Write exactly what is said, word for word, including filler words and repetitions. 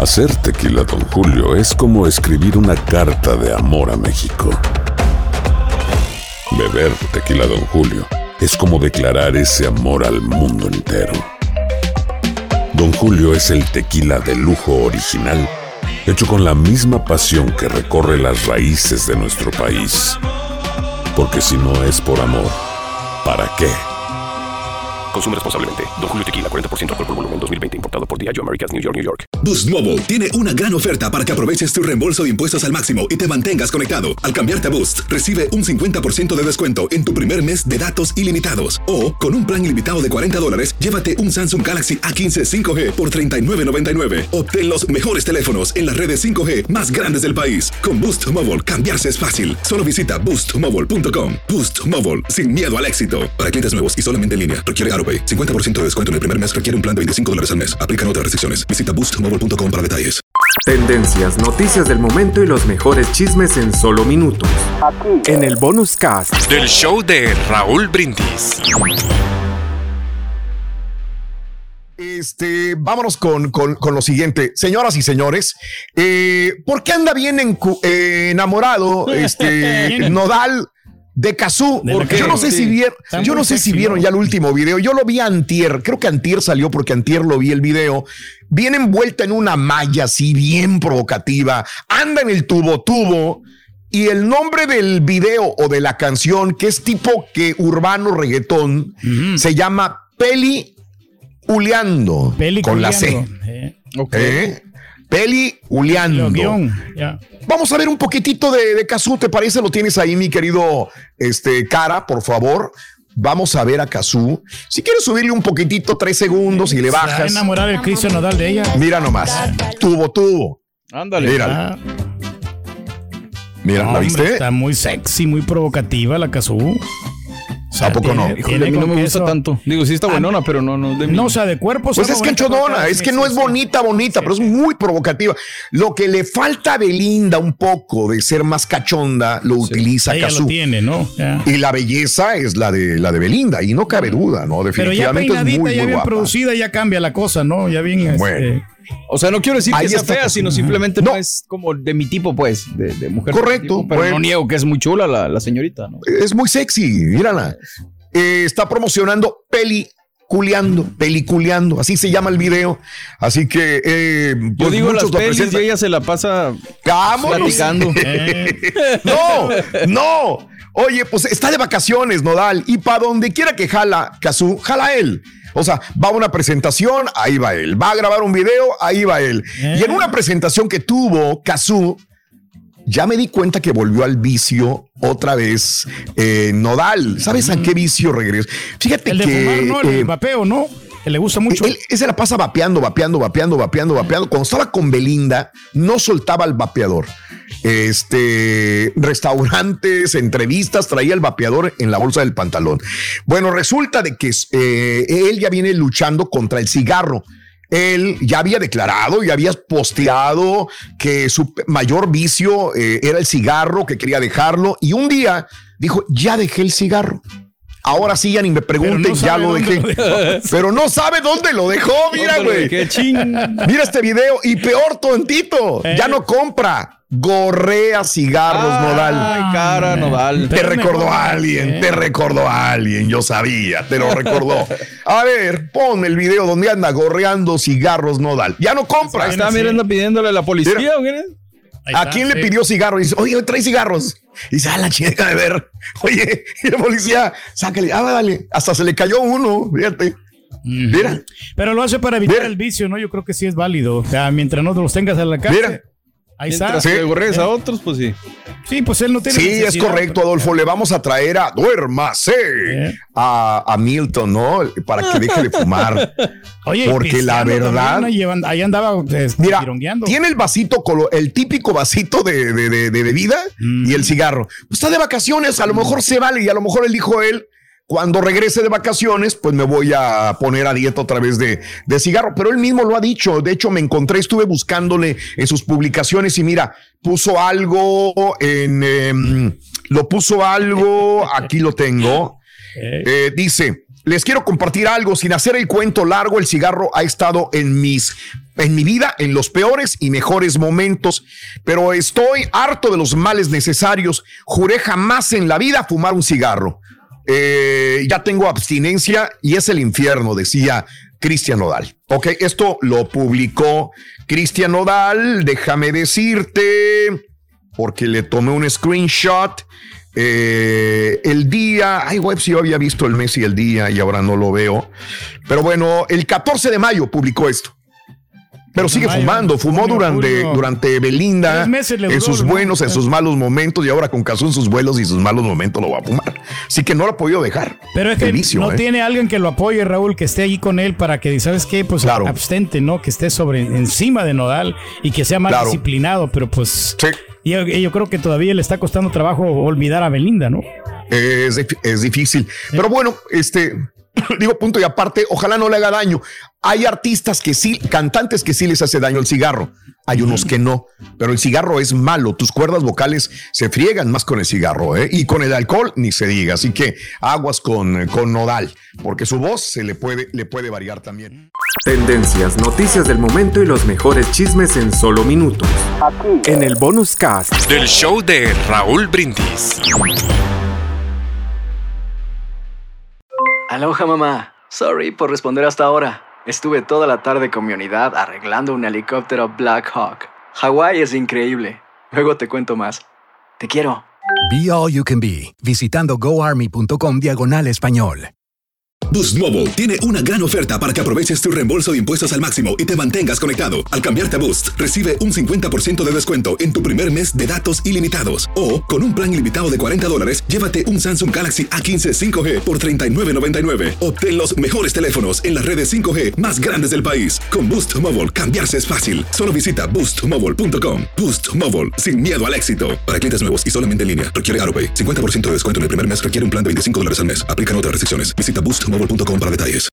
Hacer tequila Don Julio es como escribir una carta de amor a México. Beber tequila Don Julio es como declarar ese amor al mundo entero. Don Julio es el tequila de lujo original, hecho con la misma pasión que recorre las raíces de nuestro país. Porque si no es por amor, ¿para qué? Consume responsablemente. Don Julio Tequila, cuarenta por ciento alcohol por volumen, dos mil veinte, importado por Diageo Americas, New York, New York. Boost Mobile tiene una gran oferta para que aproveches tu reembolso de impuestos al máximo y te mantengas conectado. Al cambiarte a Boost, recibe un cincuenta por ciento de descuento en tu primer mes de datos ilimitados. O, con un plan ilimitado de cuarenta dólares, llévate un Samsung Galaxy A quince cinco G por treinta y nueve noventa y nueve. Obtén los mejores teléfonos en las redes cinco G más grandes del país. Con Boost Mobile, cambiarse es fácil. Solo visita boost mobile punto com. Boost Mobile, sin miedo al éxito. Para clientes nuevos y solamente en línea, requiere AutoPay. cincuenta por ciento de descuento en el primer mes, requiere un plan de veinticinco dólares al mes. Aplican otras restricciones. Visita boost mobile punto com para detalles. Tendencias, noticias del momento y los mejores chismes en solo minutos. Aquí. En el Bonus Cast del show de Raúl Brindis. Este, vámonos con, con, con lo siguiente. Señoras y señores, eh, ¿por qué anda bien encu- eh, enamorado este Nodal de Cazzu? Porque yo no sé si vieron, yo no sé si vieron ya el último video. Yo lo vi antier, creo que antier salió porque antier lo vi el video. Viene envuelta en una malla así bien provocativa, anda en el tubo tubo y el nombre del video o de la canción, que es tipo que urbano reggaetón, uh-huh. se llama Peli Uleando, con la C. Eh. Okay. ¿Eh? Peli Uleando. Yeah. Vamos a ver un poquitito de, de Cazzu, ¿te parece? Lo tienes ahí, mi querido este, Cara, por favor. Vamos a ver a Cazzu. Si quieres subirle un poquitito, tres segundos y le bajas. Se va a enamorar el Cristian Nodal de ella. Mira nomás. Tubo, tubo. Ándale. Mira. Mira, no, ¿la viste? Hombre, está muy sexy, muy provocativa la Cazzu. O sea, ¿a poco no? Híjole, a mí no me gusta eso. tanto. Digo, sí está buenona, ah, pero no, no de mí. No, o sea, de cuerpo. Pues es canchodona, es que no es bonita, bonita, sí. pero es muy provocativa. Lo que le falta a Belinda un poco de ser más cachonda, lo sí. utiliza Cazzu. Ella lo tiene, ¿no? Yeah. Y la belleza es la de la de Belinda, y no cabe duda, ¿no? Definitivamente pero ya es muy, ya muy bien guapa. producida, ya cambia la cosa, ¿no? Ya bien. Bueno. Este, o sea, no quiero decir Ahí que sea fea, Cazzu. sino simplemente no. no es como de mi tipo, pues, de, de mujer. Correcto. Tipo, pero bueno. no niego que es muy chula la, la señorita, ¿no? Es muy sexy, mírala. Eh, está promocionando Peliculeando, Peliculeando, así se llama el video. Así que eh, pues yo digo las lo pelis presentan. y ella se la pasa ¡Vámonos! platicando. No, no. Oye, pues está de vacaciones, Nodal, y para donde quiera que jala Cazzu, jala él. O sea, va a una presentación, ahí va él. Va a grabar un video, ahí va él. Eh. Y en una presentación que tuvo Cazzu, ya me di cuenta que volvió al vicio otra vez eh, Nodal. ¿Sabes a qué vicio regresó? Fíjate el de que... fumar, ¿no? El eh, vapeo, ¿no? Que le gusta mucho. Él, él se la pasa vapeando, vapeando, vapeando, vapeando, vapeando. Cuando estaba con Belinda, no soltaba el vapeador. Este, restaurantes, entrevistas, traía el vapeador en la bolsa del pantalón. Bueno, resulta de que eh, él ya viene luchando contra el cigarro. Él ya había declarado y había posteado que su mayor vicio eh, era el cigarro, que quería dejarlo. Y un día dijo, ya dejé el cigarro. Ahora sí, ya ni me pregunten, no ya lo dejé. Lo pero no sabe dónde lo dejó, mira, güey. Qué ching. Mira este video y peor tontito, eh. ya no compra. Gorrea cigarros, ah, Nodal. Ay, cara, Nodal. Te recordó a alguien, eh. te recordó a alguien, yo sabía, te lo recordó. A ver, pon el video donde anda gorreando cigarros, Nodal. Ya no compra. Está mirando pidiéndole a la policía. Mira, ¿o qué? ¿A quién sí. le pidió cigarros? Y dice, oye, trae cigarros. Y dice, ah, la chica de ver. Oye, y la policía, sácale, ah, dale. Hasta se le cayó uno, fíjate. Mira. Pero lo hace para evitar Mira. el vicio, ¿no? Yo creo que sí es válido. O sea, mientras no los tengas en la casa. Mira. Ahí Mientras está. que gorrees a otros, pues sí. Sí, pues él no tiene Sí, necesidad. es correcto, Adolfo. Le vamos a traer a Duérmase ¿Eh? a, a Milton, ¿no? Para que deje de fumar. Oye, porque la verdad. Ahí, ahí andaba este, mira, tirongueando. Tiene el vasito, el típico vasito de, de, de, de bebida mm. y el cigarro. Pues está de vacaciones, a lo mejor se vale. Y a lo mejor él dijo él. Cuando regrese de vacaciones, pues me voy a poner a dieta otra vez de, de cigarro. Pero él mismo lo ha dicho. De hecho, me encontré, estuve buscándole en sus publicaciones y mira, puso algo en... Eh, lo puso algo, aquí lo tengo. Eh, dice, les quiero compartir algo. Sin hacer el cuento largo, el cigarro ha estado en mis, en mi vida, en los peores y mejores momentos, pero estoy harto de los males necesarios. Juré jamás en la vida fumar un cigarro. Eh, ya tengo abstinencia y es el infierno, decía Cristian Nodal. Ok, esto lo publicó Cristian Nodal. Déjame decirte, porque le tomé un screenshot. Eh, el día, ay, web, si yo había visto el mes y el día y ahora no lo veo. Pero bueno, el catorce de mayo publicó esto. Pero sigue mayo, fumando, fumó junio, durante, julio. durante Belinda en sus buenos, en sus malos momentos, y ahora con Cazú en sus buenos y sus malos momentos lo va a fumar. Así que no lo ha podido dejar. Pero es que vicio, no eh. tiene alguien que lo apoye, Raúl, que esté ahí con él para que, ¿sabes qué? Pues claro. abstente, ¿no? Que esté sobre encima de Nodal y que sea más claro. disciplinado, pero pues sí. yo, yo creo que todavía le está costando trabajo olvidar a Belinda, ¿no? Es, es difícil. Sí. Pero bueno, este... digo, punto y aparte, ojalá no le haga daño. Hay artistas que sí, cantantes que sí les hace daño el cigarro. Hay unos que no, pero el cigarro es malo. Tus cuerdas vocales se friegan más con el cigarro, ¿eh? Y con el alcohol ni se diga. Así que aguas con, con Nodal, porque su voz se le puede, le puede variar también. Tendencias, noticias del momento y los mejores chismes en solo minutos. Aquí, en el Bonus Cast del show de Raúl Brindis. Aloha, mamá. Sorry por responder hasta ahora. Estuve toda la tarde con mi unidad arreglando un helicóptero Black Hawk. Hawái es increíble. Luego te cuento más. Te quiero. Be All You Can Be, visitando goarmy.com diagonal español. Boost Mobile tiene una gran oferta para que aproveches tu reembolso de impuestos al máximo y te mantengas conectado. Al cambiarte a Boost, recibe un cincuenta por ciento de descuento en tu primer mes de datos ilimitados. O, con un plan ilimitado de cuarenta dólares, llévate un Samsung Galaxy A quince cinco G por treinta y nueve noventa y nueve. Obtén los mejores teléfonos en las redes cinco G más grandes del país. Con Boost Mobile, cambiarse es fácil. Solo visita boost mobile punto com. Boost Mobile, sin miedo al éxito. Para clientes nuevos y solamente en línea, requiere AutoPay. cincuenta por ciento de descuento en el primer mes, requiere un plan de veinticinco dólares al mes. Aplican otras restricciones. Visita boost mobile punto com para detalles.